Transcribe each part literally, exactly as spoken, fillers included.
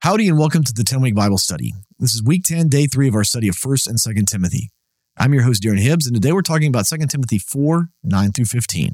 Howdy and welcome to the ten-Week Bible Study. This is week ten, day three of our study of First and Second Timothy. I'm your host, Darren Hibbs, and today we're talking about Second Timothy four, nine through fifteen.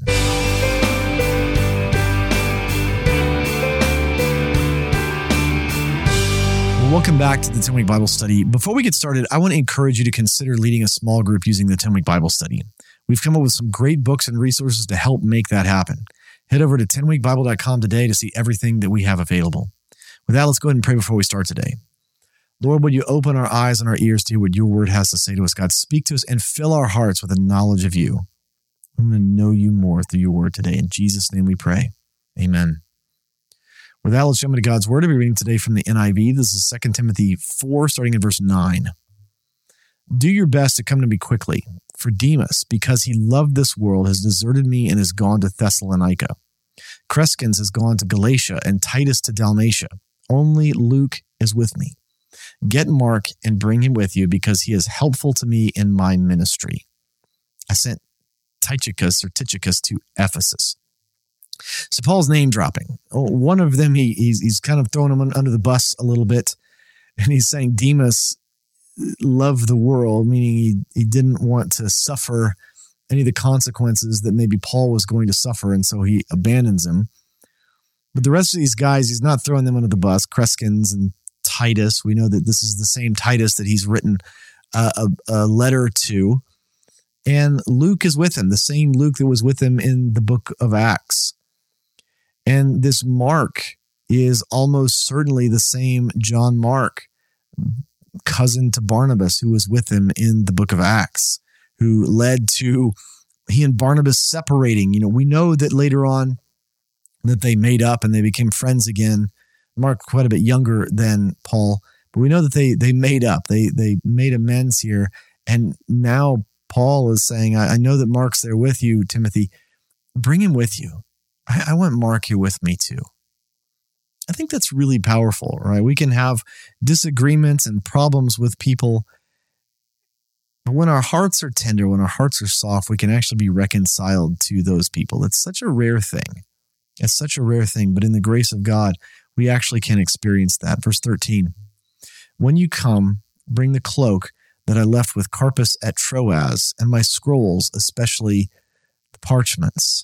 Well, welcome back to the ten-Week Bible Study. Before we get started, I want to encourage you to consider leading a small group using the ten-Week Bible Study. We've come up with some great books and resources to help make that happen. Head over to ten week bible dot com today to see everything that we have available. With that, let's go ahead and pray before we start today. Lord, would you open our eyes and our ears to hear what your word has to say to us? God, speak to us and fill our hearts with a knowledge of you. I'm going to know you more through your word today. In Jesus' name we pray. Amen. With that, let's jump into God's word. I'll be reading today from the N I V. This is Second Timothy four, starting in verse nine. Do your best to come to me quickly, for Demas, because he loved this world, has deserted me and has gone to Thessalonica. Crescens has gone to Galatia and Titus to Dalmatia. Only Luke is with me. Get Mark and bring him with you because he is helpful to me in my ministry. I sent Tychicus or Tychicus to Ephesus. So Paul's name dropping. Oh, one of them, he, he's, he's kind of throwing him under the bus a little bit. And he's saying Demas loved the world, meaning he, he didn't want to suffer any of the consequences that maybe Paul was going to suffer. And so he abandons him. But the rest of these guys, he's not throwing them under the bus. Crescens and Titus, we know that this is the same Titus that he's written a, a, a letter to. And Luke is with him, the same Luke that was with him in the book of Acts. And this Mark is almost certainly the same John Mark, cousin to Barnabas, who was with him in the book of Acts, who led to he and Barnabas separating. You know, we know that later on that they made up and they became friends again. Mark quite a bit younger than Paul, but we know that they they made up. They they made amends here. And now Paul is saying, I, I know that Mark's there with you, Timothy. Bring him with you. I, I want Mark here with me too. I think that's really powerful, right? We can have disagreements and problems with people, but when our hearts are tender, when our hearts are soft, we can actually be reconciled to those people. It's such a rare thing. It's such a rare thing, but in the grace of God, we actually can experience that. Verse thirteen, when you come, bring the cloak that I left with Carpus at Troas and my scrolls, especially the parchments.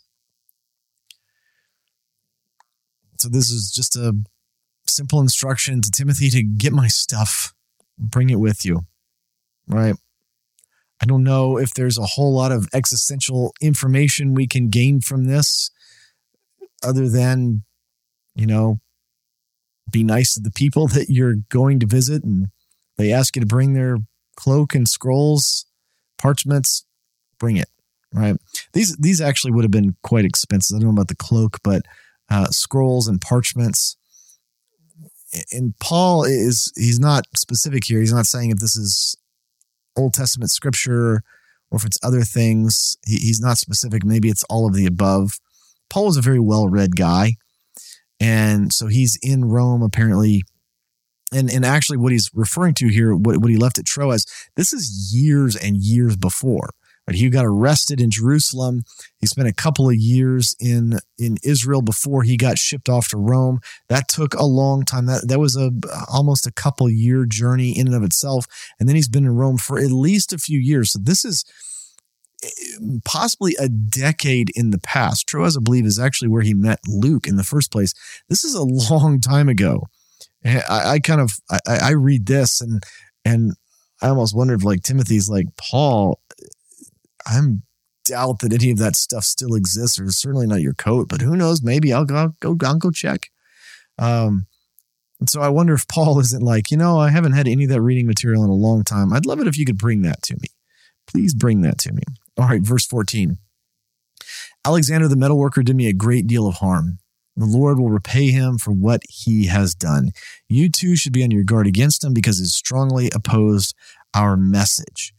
So this is just a simple instruction to Timothy to get my stuff, bring it with you, right? I don't know if there's a whole lot of existential information we can gain from this other than, you know, be nice to the people that you're going to visit and they ask you to bring their cloak and scrolls, parchments, bring it, right? These, these actually would have been quite expensive. I don't know about the cloak, but Uh, scrolls and parchments. And Paul is, he's not specific here. He's not saying if this is Old Testament scripture or if it's other things. He, he's not specific. Maybe it's all of the above. Paul was a very well-read guy. And so he's in Rome apparently. And, and actually what he's referring to here, what, what he left at Troas, this is years and years before. Right, he got arrested in Jerusalem. He spent a couple of years in, in Israel before he got shipped off to Rome. That took a long time. That that was a almost a couple year journey in and of itself. And then he's been in Rome for at least a few years. So this is possibly a decade in the past. Troas, I believe, is actually where he met Luke in the first place. This is a long time ago. I, I kind of I, I read this and and I almost wonder if like Timothy's like, Paul, I doubt that any of that stuff still exists, or certainly not your coat, but who knows? Maybe I'll go, I'll go, I'll go check. Um, and so I wonder if Paul isn't like, you know, I haven't had any of that reading material in a long time. I'd love it if you could bring that to me. Please bring that to me. All right, verse fourteen. Alexander the metalworker did me a great deal of harm. The Lord will repay him for what he has done. You too should be on your guard against him because he strongly opposed our message.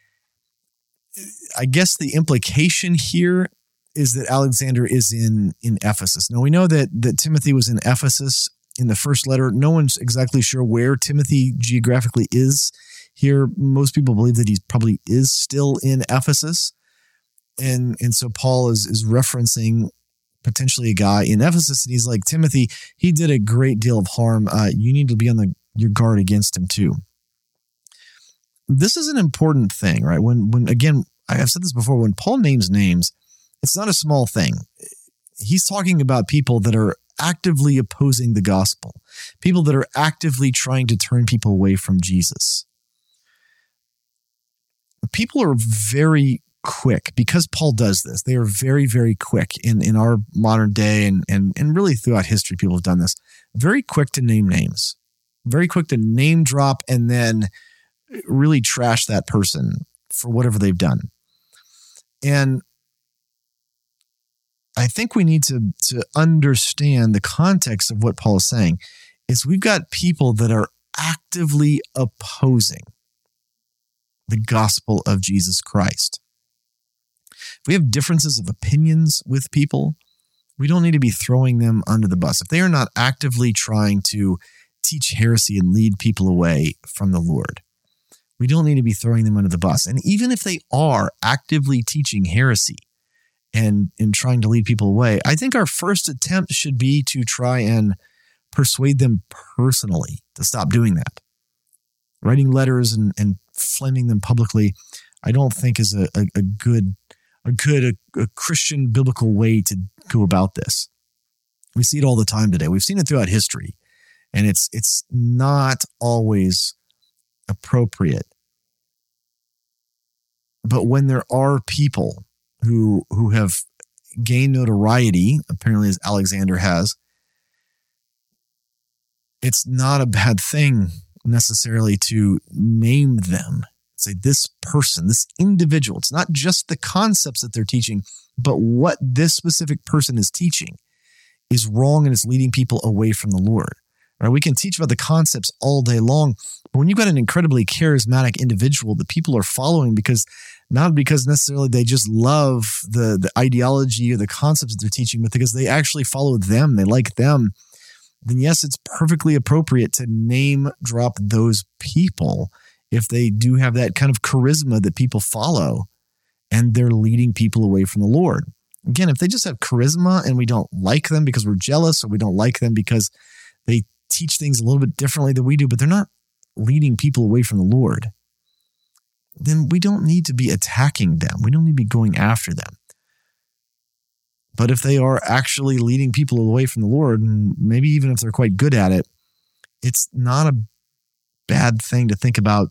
I guess the implication here is that Alexander is in, in Ephesus. Now, we know that, that Timothy was in Ephesus in the first letter. No one's exactly sure where Timothy geographically is here. Most people believe that he probably is still in Ephesus. And, and so Paul is, is referencing potentially a guy in Ephesus, and he's like, Timothy, he did a great deal of harm. Uh, you need to be on the your guard against him too. This is an important thing, right? When, when again, I've said this before, when Paul names names, it's not a small thing. He's talking about people that are actively opposing the gospel, people that are actively trying to turn people away from Jesus. People are very quick, because Paul does this, they are very, very quick in, in our modern day and, and, and really throughout history, people have done this, very quick to name names, very quick to name drop and then really trash that person for whatever they've done. And I think we need to, to understand the context of what Paul is saying is we've got people that are actively opposing the gospel of Jesus Christ. If we have differences of opinions with people, we don't need to be throwing them under the bus. If they are not actively trying to teach heresy and lead people away from the Lord, we don't need to be throwing them under the bus. And even if they are actively teaching heresy and, and trying to lead people away, I think our first attempt should be to try and persuade them personally to stop doing that. Writing letters and, and flaming them publicly, I don't think is a, a, a good, a good, a, a Christian biblical way to go about this. We see it all the time today. We've seen it throughout history, and it's it's not always appropriate. But when there are people who who have gained notoriety, apparently as Alexander has, it's not a bad thing necessarily to name them. Say this person, this individual. It's not just the concepts that they're teaching, but what this specific person is teaching is wrong and it's leading people away from the Lord. Right? We can teach about the concepts all day long, but when you've got an incredibly charismatic individual that people are following because not because necessarily they just love the, the ideology or the concepts that they're teaching, but because they actually follow them, they like them, then yes, it's perfectly appropriate to name drop those people if they do have that kind of charisma that people follow and they're leading people away from the Lord. Again, if they just have charisma and we don't like them because we're jealous, or we don't like them because they teach things a little bit differently than we do, but they're not leading people away from the Lord, then we don't need to be attacking them. We don't need to be going after them. But if they are actually leading people away from the Lord, and maybe even if they're quite good at it, it's not a bad thing to think about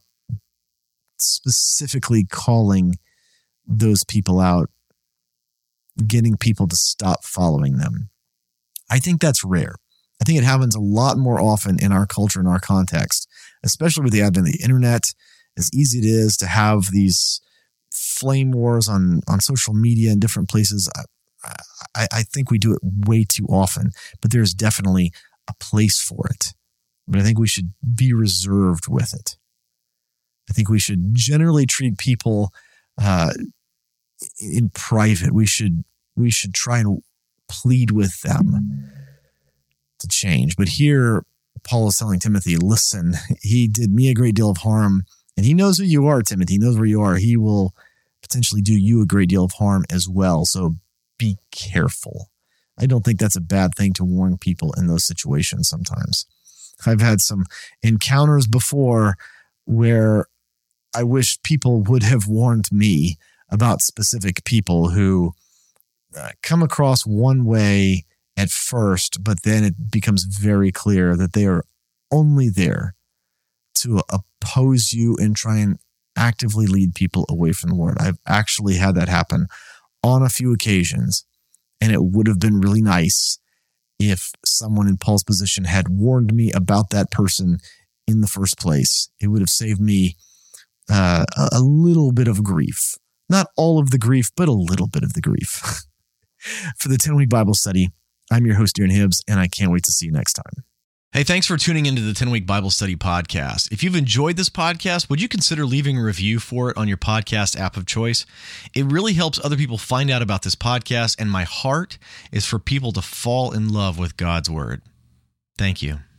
specifically calling those people out, getting people to stop following them. I think that's rare. I think it happens a lot more often in our culture, in our context, especially with the advent of the internet. As easy it is to have these flame wars on, on social media and different places, I, I, I think we do it way too often, but there's definitely a place for it. But I think we should be reserved with it. I think we should generally treat people uh, in private. We should we should try and plead with them to change. But here, Paul is telling Timothy, listen, he did me a great deal of harm, and he knows who you are, Timothy. He knows where you are. He will potentially do you a great deal of harm as well. So be careful. I don't think that's a bad thing to warn people in those situations sometimes. I've had some encounters before where I wish people would have warned me about specific people who uh, come across one way at first, but then it becomes very clear that they are only there to oppose you and try and actively lead people away from the Lord. I've actually had that happen on a few occasions, and it would have been really nice if someone in Paul's position had warned me about that person in the first place. It would have saved me uh, a little bit of grief. Not all of the grief, but a little bit of the grief. For the ten-week Bible study, I'm your host, Darren Hibbs, and I can't wait to see you next time. Hey, thanks for tuning into the ten-week Bible Study podcast. If you've enjoyed this podcast, would you consider leaving a review for it on your podcast app of choice? It really helps other people find out about this podcast, and my heart is for people to fall in love with God's Word. Thank you.